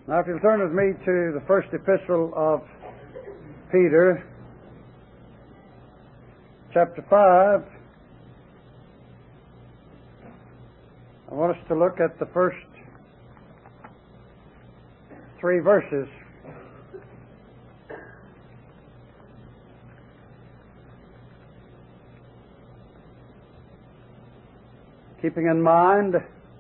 Now, if you'll turn with me to the first epistle of Peter, chapter 5, I want us to look at the first 3 verses. Keeping in mind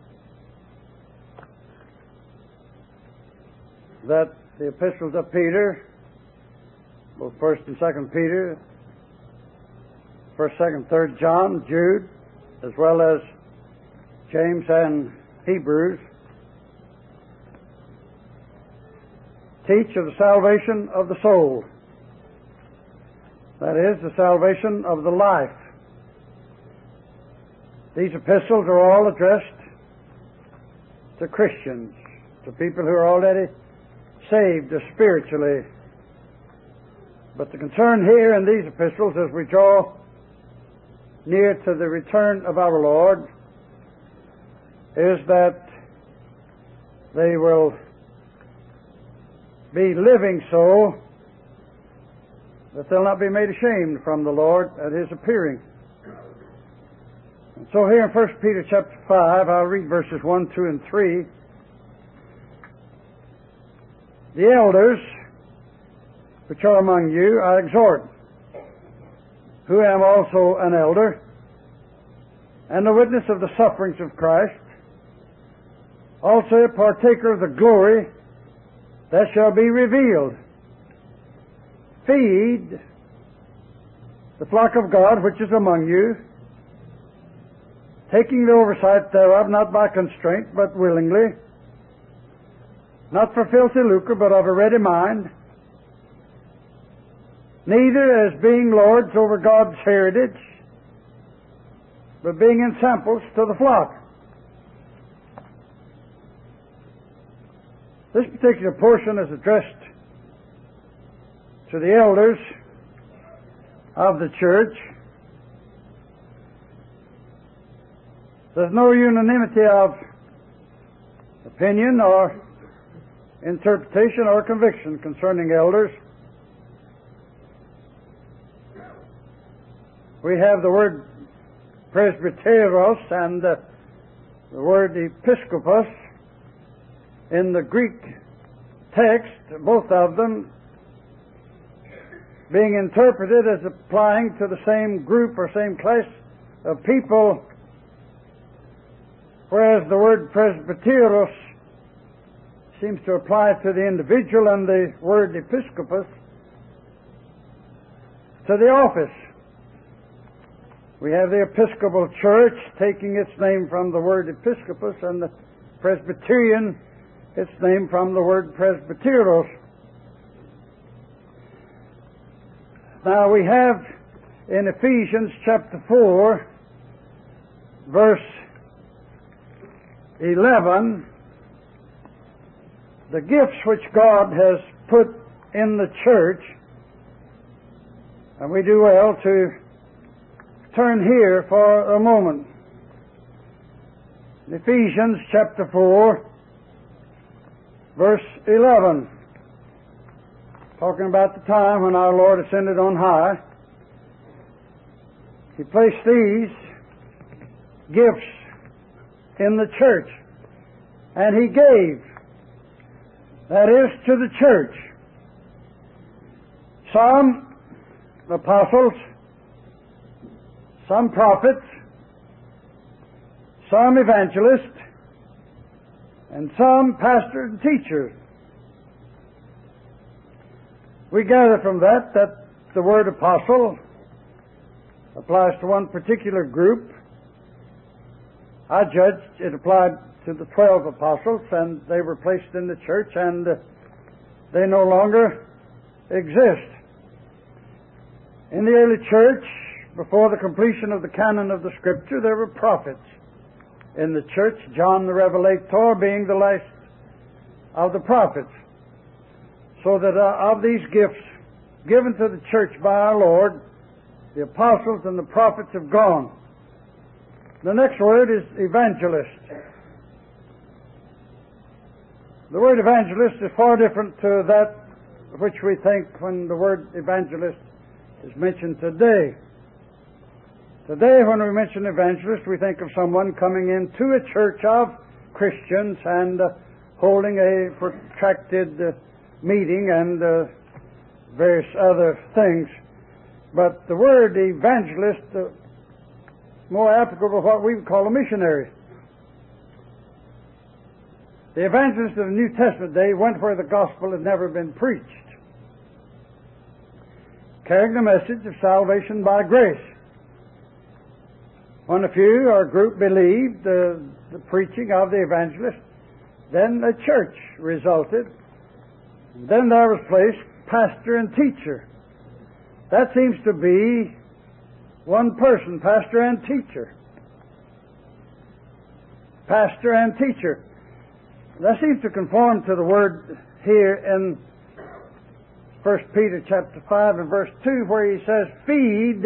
that the epistles of Peter, both 1st and 2nd Peter, 1st, 2nd, 3rd John, Jude, as well as James and Hebrews, teach of the salvation of the soul. That is, the salvation of the life. These epistles are all addressed to Christians, to people who are already saved spiritually. But the concern here in these epistles, as we draw near to the return of our Lord, is that they will be living so that they'll not be made ashamed from the Lord at His appearing. And so here in 1 Peter chapter 5, I'll read verses 1, 2, and 3. The elders which are among you I exhort, who am also an elder, and a witness of the sufferings of Christ, also a partaker of the glory that shall be revealed. Feed the flock of God which is among you, taking the oversight thereof, not by constraint, but willingly, not for filthy lucre, but of a ready mind, neither as being lords over God's heritage, but being ensamples to the flock. This particular portion is addressed to the elders of the church. There's no unanimity of opinion or interpretation or conviction concerning elders. We have the word presbyteros and the word episkopos in the Greek text, both of them being interpreted as applying to the same group or same class of people, whereas the word presbyteros seems to apply to the individual and the word episkopos to the office. We have the Episcopal Church taking its name from the word episkopos, and the Presbyterian its name from the word presbyteros. Now we have in Ephesians chapter 4, verse 11, the gifts which God has put in the church, and we do well to turn here for a moment. Ephesians chapter 4, verse 11, talking about the time when our Lord ascended on high. He placed these gifts in the church, and He gave, that is, to the church, some apostles, some prophets, some evangelists, and some pastors and teachers. We gather from that the word apostle applies to one particular group. I judged it applied to the 12 apostles, and they were placed in the church, and they no longer exist. In the early church, before the completion of the canon of the Scripture, there were prophets in the church, John the Revelator being the last of the prophets. So that of these gifts given to the church by our Lord, the apostles and the prophets have gone. The next word is evangelist. The word evangelist is far different to that which we think when the word evangelist is mentioned today. Today, when we mention evangelist, we think of someone coming into a church of Christians and holding a protracted meeting and various other things. But the word evangelist, more applicable to what we would call a missionary. The evangelists of the New Testament day went where the gospel had never been preached, carrying the message of salvation by grace. When a few or a group believed the preaching of the evangelist, then a church resulted. Then there was placed pastor and teacher. That seems to be one person, pastor and teacher. Pastor and teacher. That seems to conform to the word here in 1 Peter chapter 5 and verse 2, where he says, feed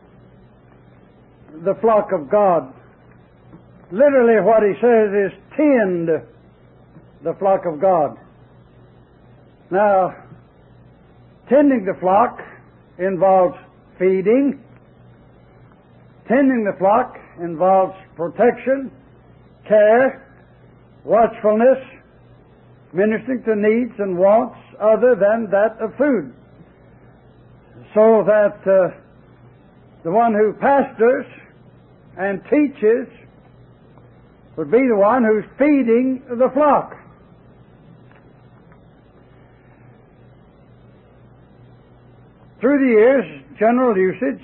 the flock of God. Literally what he says is tend the flock of God. Now, tending the flock involves feeding. Tending the flock involves protection, care, watchfulness, ministering to needs and wants other than that of food. So that the one who pastors and teaches would be the one who's feeding the flock. Through the years, general usage,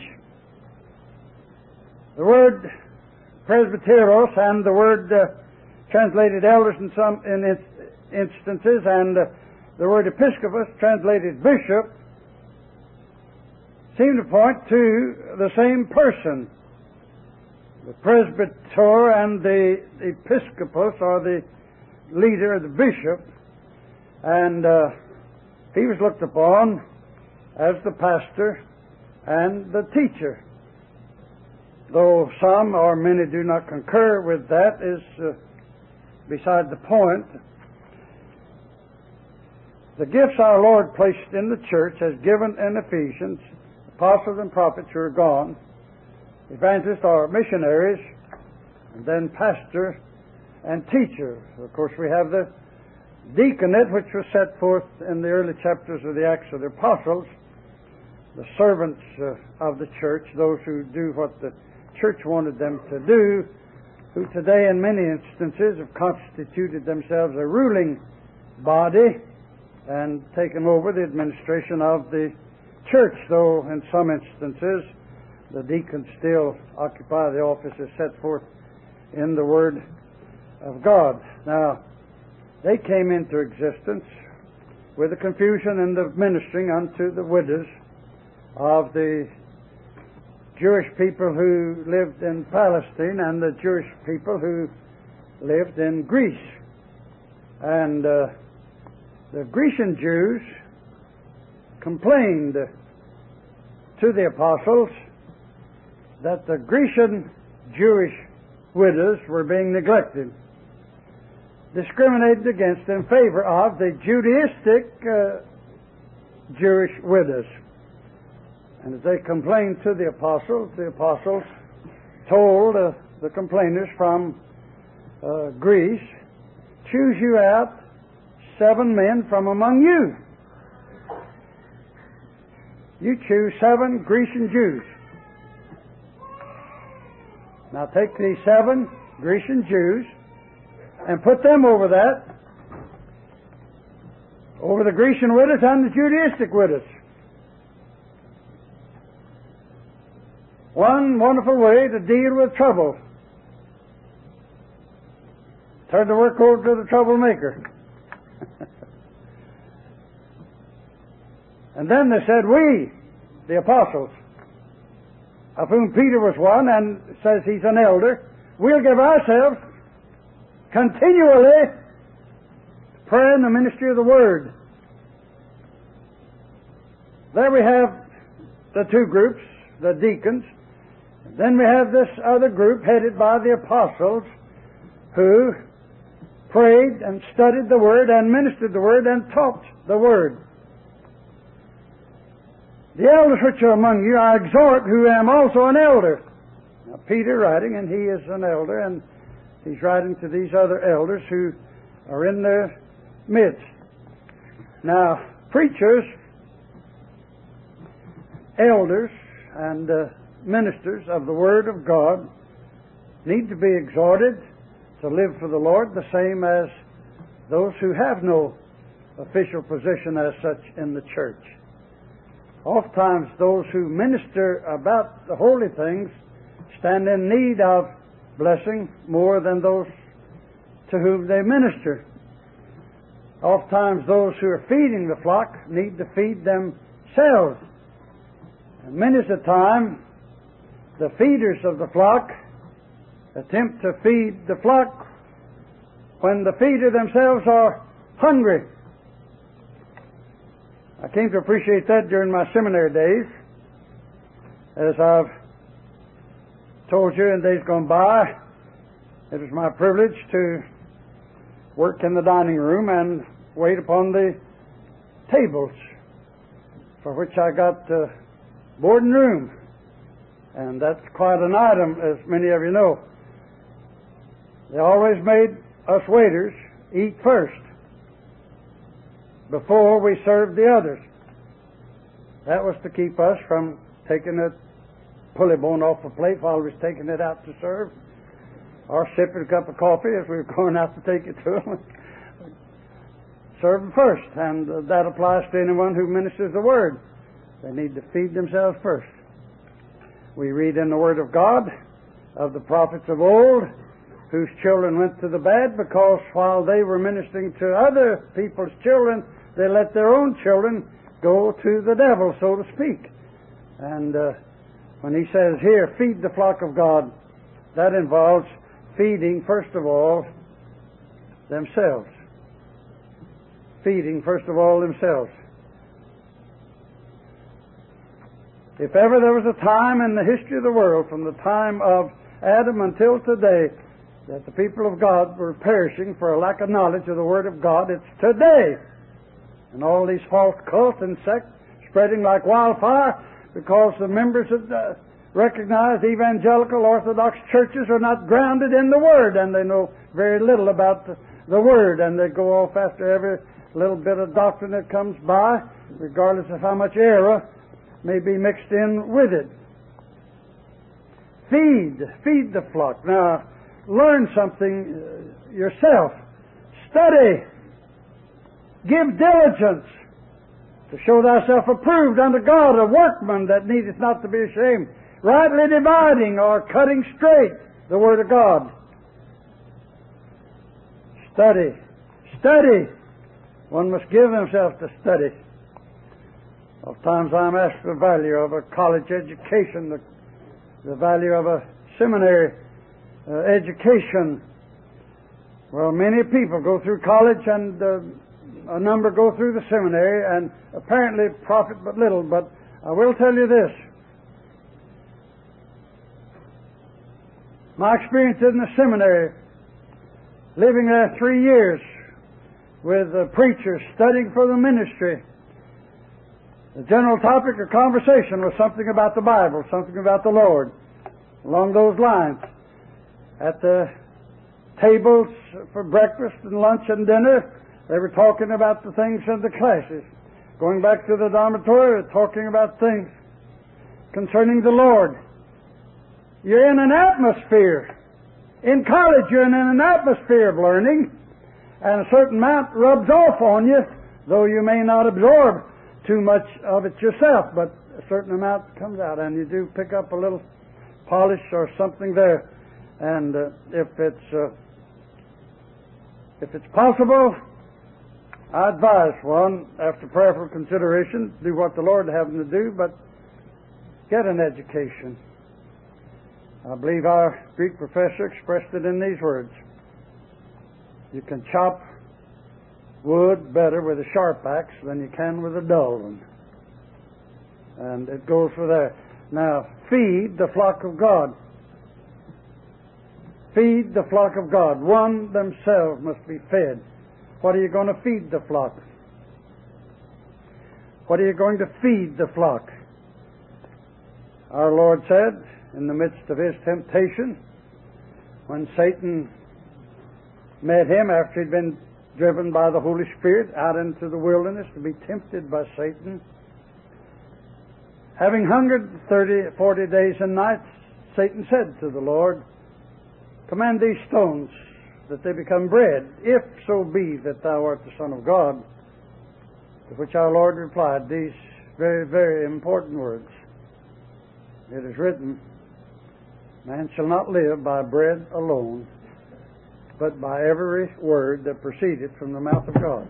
the word presbyteros and the word translated elders in some instances, and the word episcopus translated bishop, seem to point to the same person. The presbyter and the episcopus, or the leader, the bishop, and he was looked upon as the pastor and the teacher. Though some or many do not concur with that is beside the point. The gifts our Lord placed in the church as given in Ephesians, apostles and prophets who are gone, evangelists or missionaries, and then pastor and teacher. Of course, we have the deaconate, which was set forth in the early chapters of the Acts of the Apostles, the servants of the church, those who do what the church wanted them to do, who today in many instances have constituted themselves a ruling body and taken over the administration of the church, though in some instances the deacons still occupy the offices set forth in the Word of God. Now, they came into existence with the confusion and the ministering unto the widows of the Jewish people who lived in Palestine and the Jewish people who lived in Greece. And the Grecian Jews complained to the apostles that the Grecian Jewish widows were being neglected, discriminated against in favor of the Judaistic Jewish widows. And as they complained to the apostles told the complainers from Greece, choose you out 7 men from among you. You choose 7 Grecian Jews. Now take these 7 Grecian Jews and put them over that, over the Grecian widows and the Judaistic widows. One wonderful way to deal with trouble. Turn the work over to the troublemaker. And then they said, we, the apostles, of whom Peter was one, and says he's an elder, we'll give ourselves continually to prayer and the ministry of the Word. There we have the 2 groups, the deacons. Then we have this other group headed by the apostles who prayed and studied the Word and ministered the Word and taught the Word. The elders which are among you I exhort, who am also an elder. Now, Peter writing, and he is an elder, and he's writing to these other elders who are in their midst. Now, preachers, elders, and ministers of the Word of God need to be exhorted to live for the Lord the same as those who have no official position as such in the church. Oftentimes those who minister about the holy things stand in need of blessing more than those to whom they minister. Oftentimes those who are feeding the flock need to feed themselves. And many's the time the feeders of the flock attempt to feed the flock when the feeder themselves are hungry. I came to appreciate that during my seminary days. As I've told you in days gone by, it was my privilege to work in the dining room and wait upon the tables, for which I got board and room. And that's quite an item, as many of you know. They always made us waiters eat first before we served the others. That was to keep us from taking a pulley bone off a plate while we was taking it out to serve, or sipping a cup of coffee as we were going out to take it to them. Serve them first, and that applies to anyone who ministers the Word. They need to feed themselves first. We read in the Word of God of the prophets of old whose children went to the bad because while they were ministering to other people's children, they let their own children go to the devil, so to speak. And when he says here, feed the flock of God, that involves feeding, first of all, themselves. Feeding, first of all, themselves. If ever there was a time in the history of the world, from the time of Adam until today, that the people of God were perishing for a lack of knowledge of the Word of God, it's today. And all these false cults and sects spreading like wildfire because the members of the recognized evangelical Orthodox churches are not grounded in the Word, and they know very little about the Word, and they go off after every little bit of doctrine that comes by, regardless of how much error may be mixed in with it. Feed the flock. Now, learn something yourself. Study. Give diligence to show thyself approved unto God, a workman that needeth not to be ashamed, rightly dividing or cutting straight the Word of God. Study. Study. One must give himself to study. Oftentimes I'm asked the value of a college education, the value of a seminary education. Well, many people go through college and a number go through the seminary and apparently profit but little. But I will tell you this. My experience in the seminary, living there 3 years with preachers studying for the ministry, the general topic of conversation was something about the Bible, something about the Lord, along those lines. At the tables for breakfast and lunch and dinner, they were talking about the things of the classes. Going back to the dormitory, talking about things concerning the Lord. You're in an atmosphere. In college, you're in an atmosphere of learning, and a certain amount rubs off on you, though you may not absorb too much of it yourself, but a certain amount comes out, and you do pick up a little polish or something there. And if it's possible, I advise one, after prayerful consideration, do what the Lord have them to do, but get an education. I believe our Greek professor expressed it in these words: you can chop wood better with a sharp axe than you can with a dull one. And it goes for there. Now, feed the flock of God. feed the flock of God. One themselves must be fed. What are you going to feed the flock? What are you going to feed the flock? Our Lord said, in the midst of His temptation, when Satan met Him after He'd been driven by the Holy Spirit out into the wilderness to be tempted by Satan, having hungered 40 days and nights, Satan said to the Lord, "Command these stones that they become bread, if so be that thou art the Son of God." To which our Lord replied these very, very important words. It is written, "Man shall not live by bread alone, but by every word that proceedeth from the mouth of God."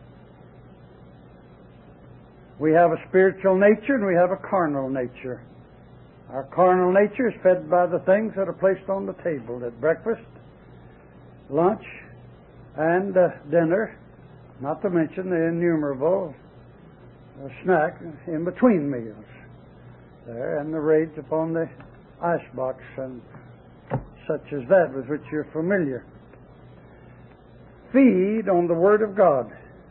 We have a spiritual nature and we have a carnal nature. Our carnal nature is fed by the things that are placed on the table at breakfast, lunch, and dinner, not to mention the innumerable snack in between meals there, and the raids upon the icebox and such as that with which you're familiar. Feed on the Word of God.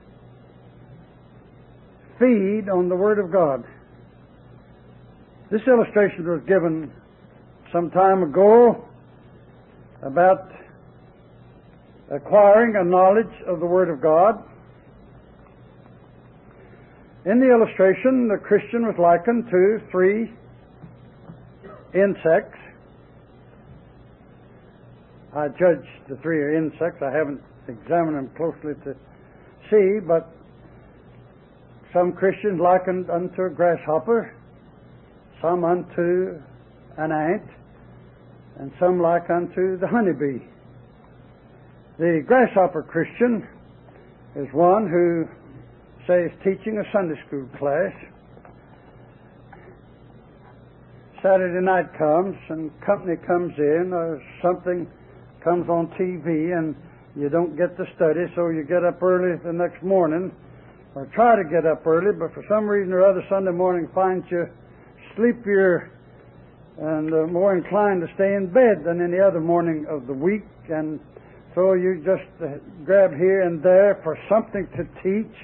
Feed on the Word of God. This illustration was given some time ago about acquiring a knowledge of the Word of God. In the illustration, the Christian was likened to 3 insects. I judge the 3 are insects. I haven't examined them closely to see, but some Christians likened unto a grasshopper, some unto an ant, and some like unto the honeybee. The grasshopper Christian is one who, say, is teaching a Sunday school class. Saturday night comes and company comes in, or something comes on TV and you don't get to study, so you get up early the next morning, or try to get up early, but for some reason or other Sunday morning finds you sleepier and more inclined to stay in bed than any other morning of the week, and so you just grab here and there for something to teach.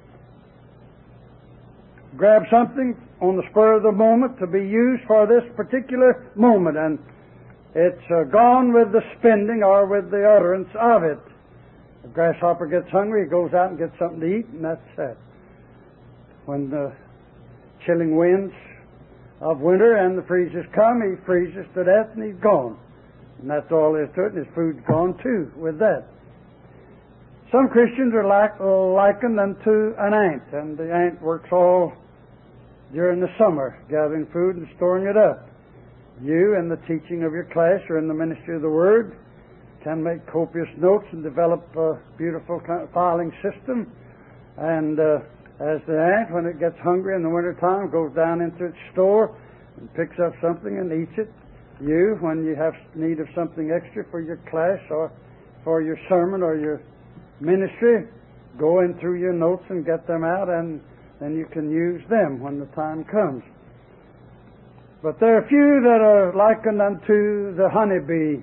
Grab something on the spur of the moment to be used for this particular moment, and it's gone with the spending or with the utterance of it. The grasshopper gets hungry, he goes out and gets something to eat, and that's it. When the chilling winds of winter and the freezes come, he freezes to death and he's gone. And that's all there is to it, and his food's gone too with that. Some Christians are likened unto an ant, and the ant works all during the summer, gathering food and storing it up. You, in the teaching of your class or in the ministry of the Word, can make copious notes and develop a beautiful filing system. And as the ant, when it gets hungry in the wintertime, goes down into its store and picks up something and eats it. You, when you have need of something extra for your class or for your sermon or your ministry, go in through your notes and get them out, and then you can use them when the time comes. But there are few that are likened unto the honeybee.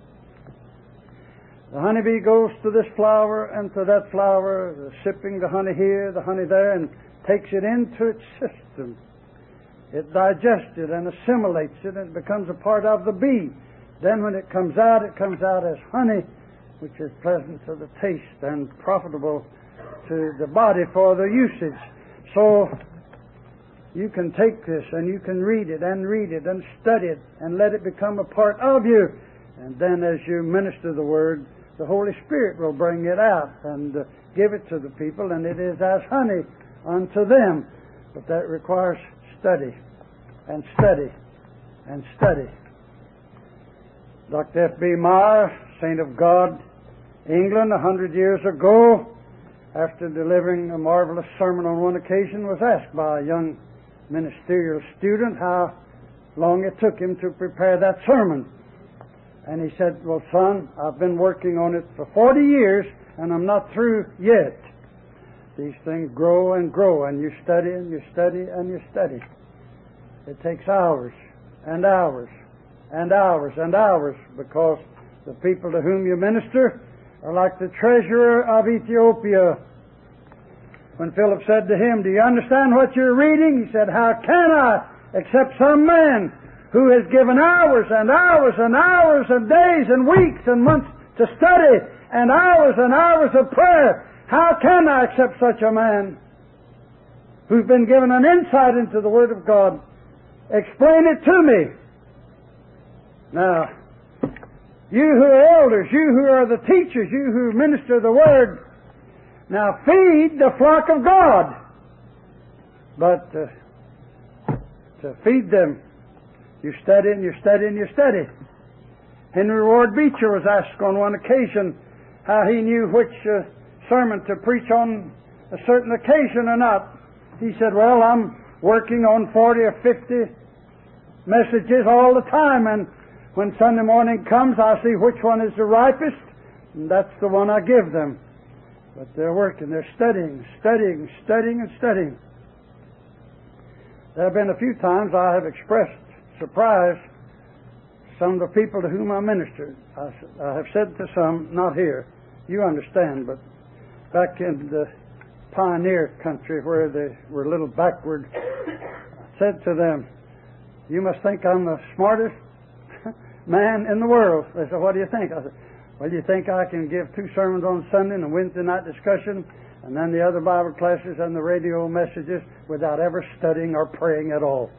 The honeybee goes to this flower and to that flower, sipping the honey here, the honey there, and takes it into its system. It digests it and assimilates it, and it becomes a part of the bee. Then when it comes out as honey, which is pleasant to the taste and profitable to the body for the usage. So you can take this and you can read it and study it and let it become a part of you. And then as you minister the Word, the Holy Spirit will bring it out and give it to the people, and it is as honey unto them. But that requires study and study and study. Dr. F.B. Meyer, Saint of God, England, 100 years ago, after delivering a marvelous sermon on one occasion, was asked by a young ministerial student how long it took him to prepare that sermon. And he said, "Well, son, I've been working on it for 40 years, and I'm not through yet." These things grow and grow, and you study and you study and you study. It takes hours and hours and hours and hours, because The people to whom you minister are like the treasurer of Ethiopia. When Philip said to him, "Do you understand what you're reading?" he said, "How can I, except some man who has given hours and hours and hours and days and weeks and months to study and hours of prayer? How can I, except such a man who's been given an insight into the Word of God? Explain it to me." Now, you who are elders, you who are the teachers, you who minister the Word, now feed the flock of God. But to feed them, you study and you study and you study. Henry Ward Beecher was asked on one occasion how he knew which sermon to preach on a certain occasion or not. He said, "Well, I'm working on 40 or 50 messages all the time, and when Sunday morning comes, I see which one is the ripest, and that's the one I give them." But they're working, they're studying. There have been a few times I have expressed surprise some of the people to whom I ministered. I have said to some, not here, you understand, but back in the pioneer country where they were a little backward, I said to them, "You must think I'm the smartest man in the world." They said, "What do you think?" I said, "Well, you think I can give 2 sermons on Sunday and a Wednesday night discussion and then the other Bible classes and the radio messages without ever studying or praying at all?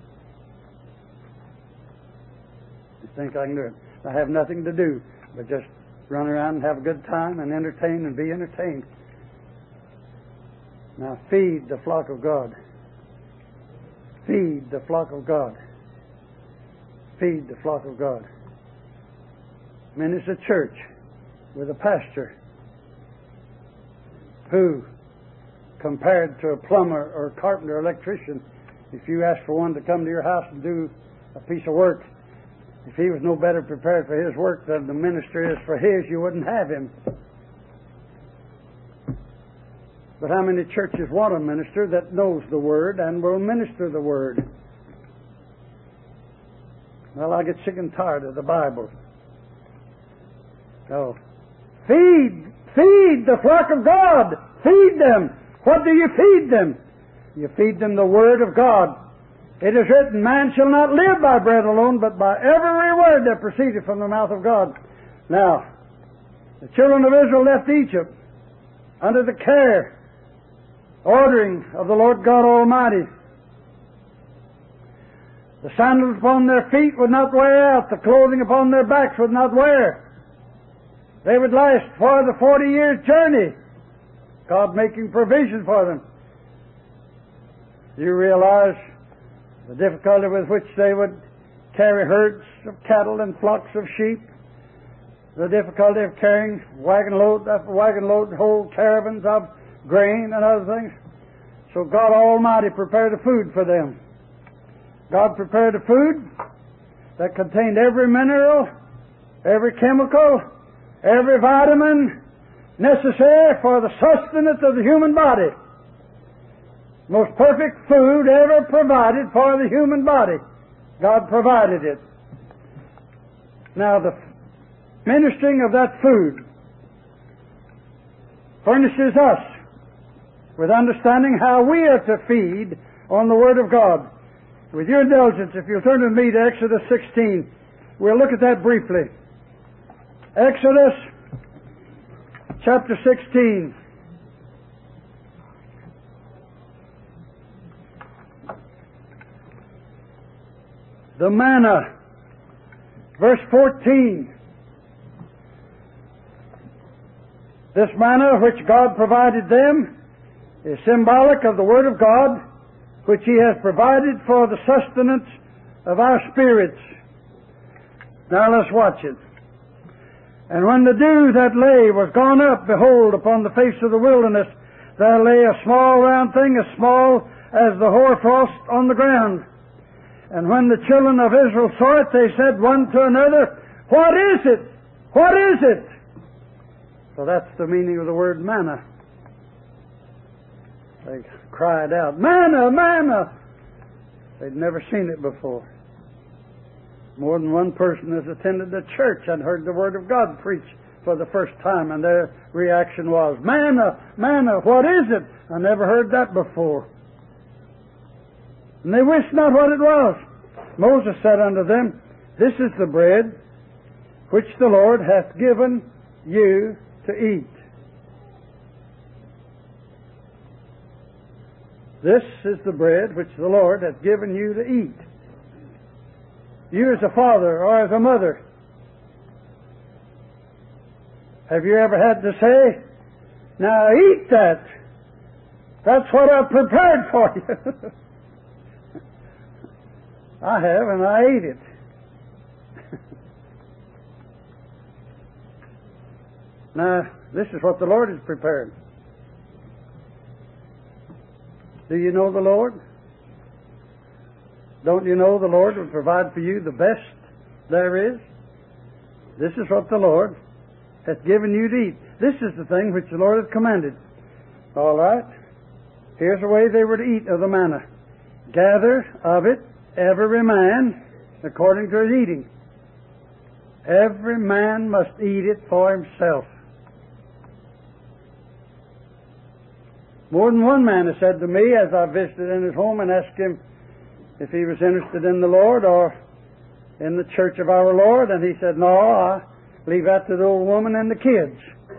You think I can do it? I have nothing to do but just run around and have a good time and entertain and be entertained." Now feed the flock of God. Feed the flock of God. Feed the flock of God. I mean, it's a church with a pastor who, compared to a plumber or a carpenter or electrician, if you ask for one to come to your house and do a piece of work, if he was no better prepared for his work than the minister is for his, you wouldn't have him. But how many churches want a minister that knows the Word and will minister the Word? Well, I get sick and tired of the Bible. So, feed the flock of God. Feed them. What do you feed them? You feed them the Word of God. It is written, "Man shall not live by bread alone, but by every word that proceedeth from the mouth of God." Now, the children of Israel left Egypt under the care, ordering of the Lord God Almighty. The sandals upon their feet would not wear out. The clothing upon their backs would not wear. They would last for the 40 years' journey. God making provision for them. You realize the difficulty with which they would carry herds of cattle and flocks of sheep. The difficulty of carrying wagon load after wagon load, whole caravans of grain and other things. So God Almighty prepared a food for them. God prepared a food that contained every mineral, every chemical, every vitamin necessary for the sustenance of the human body. Most perfect food ever provided for the human body. God provided it. Now, the ministering of that food furnishes us with understanding how we are to feed on the Word of God. With your indulgence, if you'll turn with me to Exodus 16, we'll look at that briefly. Exodus chapter 16. The manna, verse 14. This manna which God provided them is symbolic of the Word of God, which He has provided for the sustenance of our spirits. Now let's watch it. "And when the dew that lay was gone up, behold, upon the face of the wilderness there lay a small round thing, as small as the hoarfrost on the ground. And when the children of Israel saw it, they said one to another, What is it? What is it?" So that's the meaning of the word manna. They cried out, "Manna, manna!" They'd never seen it before. More than one person has attended the church and heard the Word of God preached for the first time, and their reaction was, "Manna, manna, what is it? I never heard that before." And they wist not what it was. Moses said unto them, "This is the bread which the Lord hath given you to eat." This is the bread which the Lord hath given you to eat. You as a father or as a mother, have you ever had to say, "Now eat that. That's what I've prepared for you"? I have, and I ate it. Now, this is what the Lord has prepared. Do you know the Lord? Don't you know the Lord will provide for you the best there is? This is what the Lord hath given you to eat. This is the thing which the Lord hath commanded. All right. Here's the way they were to eat of the manna. Gather of it every man according to his eating. Every man must eat it for himself. More than one man has said to me as I visited in his home and asked him if he was interested in the Lord or in the church of our Lord, and he said, "No, I leave that to the old woman and the kids."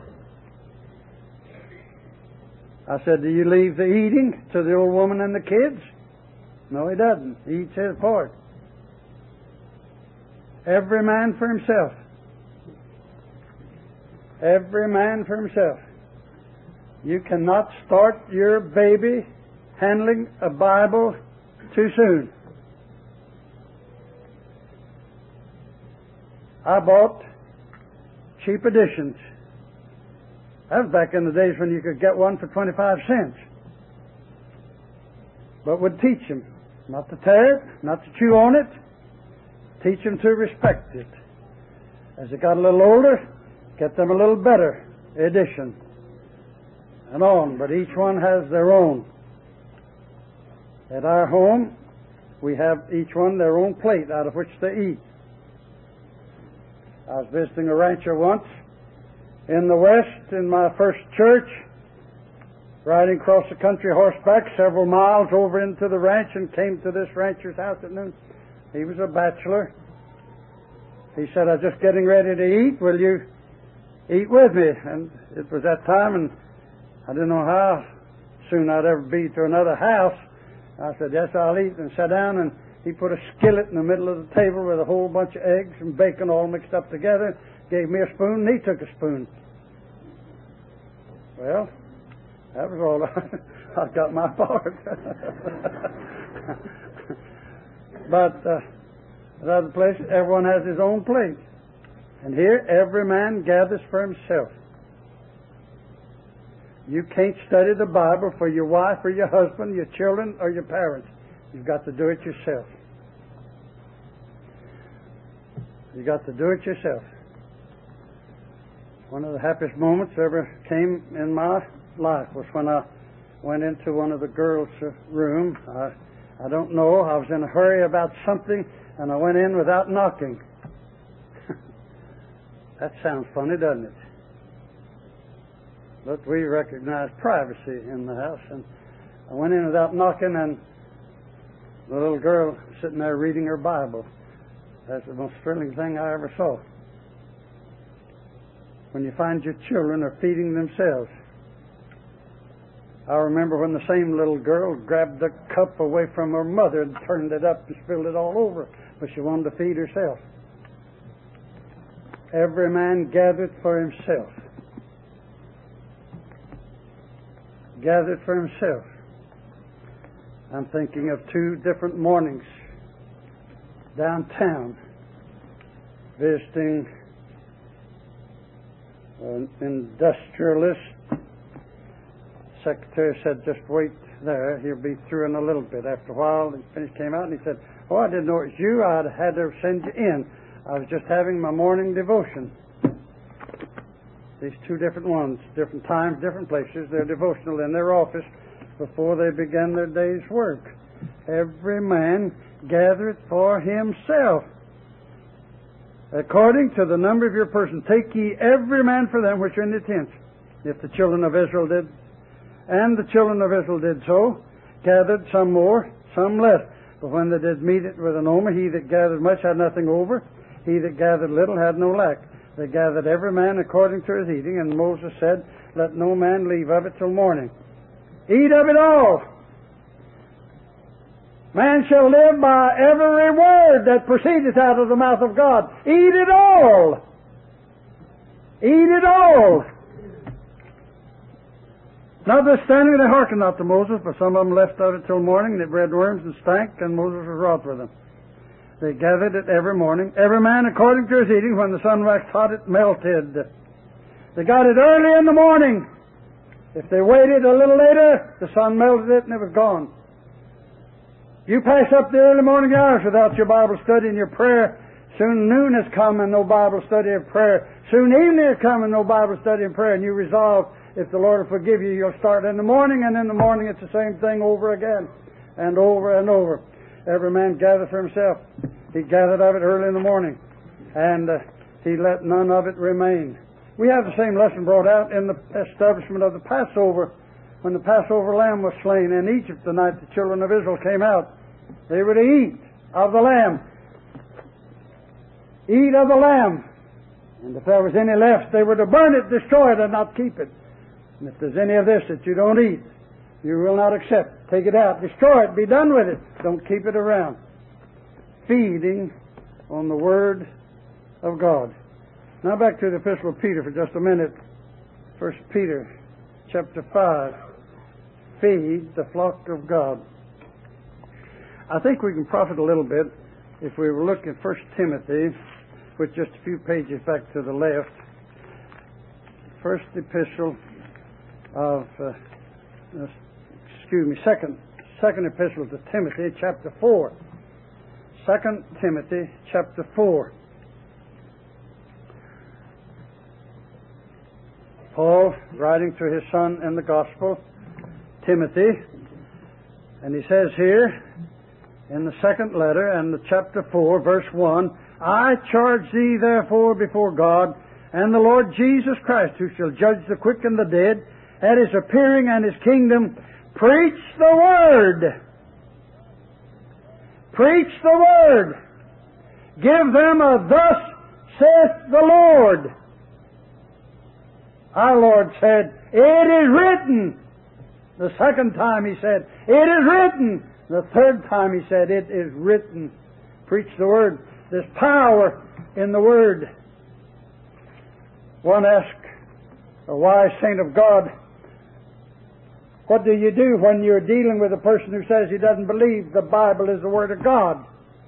I said, "Do you leave the eating to the old woman and the kids?" No, he doesn't. He eats his part. Every man for himself. Every man for himself. You cannot start your baby handling a Bible too soon. I bought cheap editions. That was back in the days when you could get one for 25 cents. But would teach them not to tear it, not to chew on it, teach them to respect it. As they got a little older, get them a little better edition. And on, but each one has their own. At our home, we have each one their own plate out of which they eat. I was visiting a rancher once in the West in my first church, riding across the country horseback several miles over into the ranch, and came to this rancher's house at noon. He was a bachelor. He said, "I'm just getting ready to eat. Will you eat with me?" And it was that time, and I didn't know how soon I'd ever be to another house. I said, "Yes, I'll eat," and sat down, and he put a skillet in the middle of the table with a whole bunch of eggs and bacon all mixed up together, gave me a spoon, and he took a spoon. Well, that was all right. I got my part. But at other places, everyone has his own plate. And here, every man gathers for himself. You can't study the Bible for your wife or your husband, your children, or your parents. You've got to do it yourself. You've got to do it yourself. One of the happiest moments ever came in my life was when I went into one of the girls' room. I don't know. I was in a hurry about something, and I went in without knocking. That sounds funny, doesn't it? But we recognize privacy in the house, and I went in without knocking, and the little girl sitting there reading her Bible. That's the most thrilling thing I ever saw. When you find your children are feeding themselves. I remember when the same little girl grabbed the cup away from her mother and turned it up and spilled it all over, but she wanted to feed herself. Every man gathered for himself. Gathered for himself. I'm thinking of 2 different mornings downtown, visiting an industrialist. Secretary said, "Just wait there. He'll be through in a little bit." After a while, he came out and he said, "Oh, I didn't know it was you. I had to send you in. I was just having my morning devotion." These 2 different ones, different times, different places. They're devotional in their office before they begin their day's work. Every man gathereth for himself. according to the number of your persons, take ye every man for them which are in the tents. If the children of Israel did, and the children of Israel did so, gathered some more, some less. But when they did meet it with an omer, he that gathered much had nothing over, he that gathered little had no lack. They gathered every man according to his eating, and Moses said, let no man leave of it till morning. Eat of it all. Man shall live by every word that proceedeth out of the mouth of God. Eat it all. Eat it all. Notwithstanding, they hearkened not to Moses, but some of them left of it till morning, and it bred worms and stank, and Moses was wroth with them. They gathered it every morning, every man according to his eating. When the sun waxed hot, it melted. They got it early in the morning. If they waited a little later, the sun melted it and it was gone. You pass up the early morning hours without your Bible study and your prayer. Soon noon has come and no Bible study or prayer. Soon evening has come and no Bible study and prayer. And you resolve, if the Lord will forgive you, you'll start in the morning, and in the morning it's the same thing over again and over and over. Every man gathered for himself. He gathered of it early in the morning, and he let none of it remain. We have the same lesson brought out in the establishment of the Passover. When the Passover lamb was slain in Egypt, the night the children of Israel came out, they were to eat of the lamb. Eat of the lamb. And if there was any left, they were to burn it, destroy it, and not keep it. And if there's any of this that you don't eat, you will not accept. Take it out, destroy it, be done with it. Don't keep it around. Feeding on the Word of God. Now back to the Epistle of Peter for just a minute. 1 Peter chapter 5. Feed the flock of God. I think we can profit a little bit if we look at 1 Timothy, with just a few pages back to the left. First epistle of, second epistle to Timothy, chapter 4. 2 Timothy, chapter 4. Paul, writing to his son in the gospel, Timothy, and he says here, in the second letter, and the chapter 4, verse 1, I charge thee therefore before God and the Lord Jesus Christ, who shall judge the quick and the dead, at his appearing and his kingdom, preach the word. Preach the word. Give them a thus saith the Lord. Our Lord said, it is written. The second time he said, it is written. The third time he said, it is written. Preach the word. There's power in the word. One asked a wise saint of God, what do you do when you're dealing with a person who says he doesn't believe the Bible is the Word of God?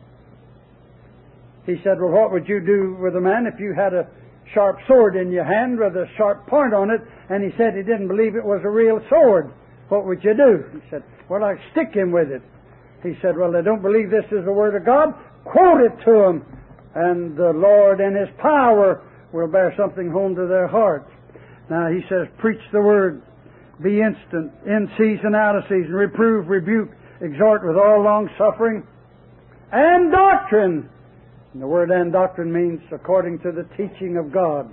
He said, well, what would you do with a man if you had a sharp sword in your hand with a sharp point on it, and he said he didn't believe it was a real sword? What would you do? He said, well, I'd stick him with it. He said, well, they don't believe this is the Word of God. Quote it to them, and the Lord in His power will bear something home to their hearts. Now, he says, preach the Word. Be instant, in season, out of season. Reprove, rebuke, exhort with all long suffering and doctrine. And the word and doctrine means according to the teaching of God.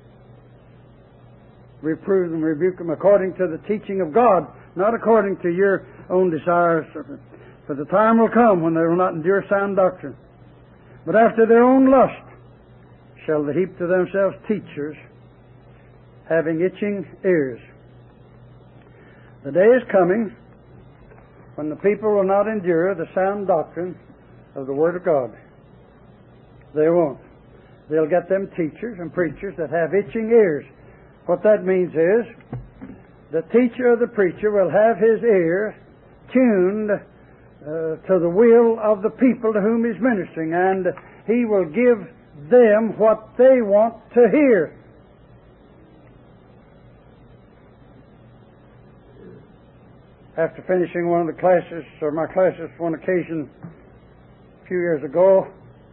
Reprove them, rebuke them according to the teaching of God, not according to your own desires. For the time will come when they will not endure sound doctrine, but after their own lust shall they heap to themselves teachers, having itching ears. The day is coming when the people will not endure the sound doctrine of the Word of God. They won't. They'll get them teachers and preachers that have itching ears. What that means is, the teacher or the preacher will have his ear tuned to the will of the people to whom he's ministering, and he will give them what they want to hear. After finishing one of the classes, or my classes, one occasion a few years ago,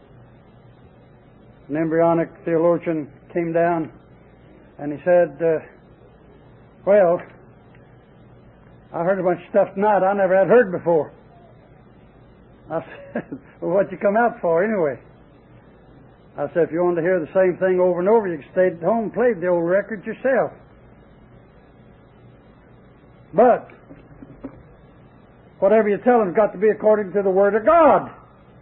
an embryonic theologian came down and he said, well, I heard a bunch of stuff tonight I never had heard before. I said, well, what'd you come out for anyway? I said, if you want to hear the same thing over and over, you can stay at home and play the old records yourself. But whatever you tell them has got to be according to the Word of God.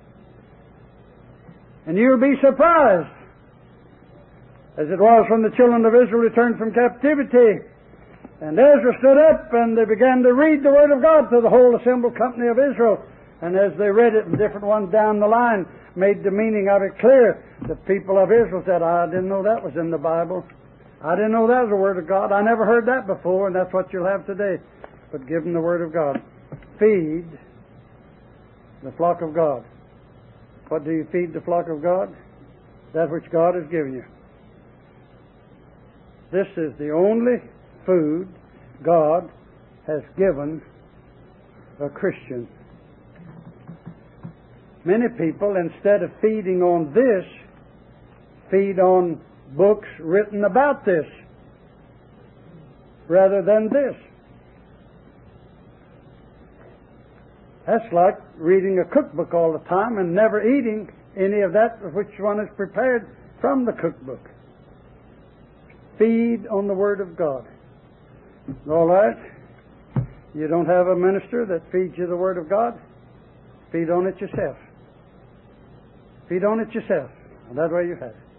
And you'll be surprised, as it was when the children of Israel returned from captivity. And Ezra stood up and they began to read the Word of God to the whole assembled company of Israel. And as they read it, and different ones down the line made the meaning of it clear, the people of Israel said, I didn't know that was in the Bible. I didn't know that was the Word of God. I never heard that before, and that's what you'll have today. But give them the Word of God. Feed the flock of God. What do you feed the flock of God? That which God has given you. This is the only food God has given a Christian. Many people, instead of feeding on this, feed on books written about this rather than this. That's like reading a cookbook all the time and never eating any of that which one is prepared from the cookbook. Feed on the Word of God. All right? You don't have a minister that feeds you the Word of God? Feed on it yourself. Feed on it yourself. And that way you have it.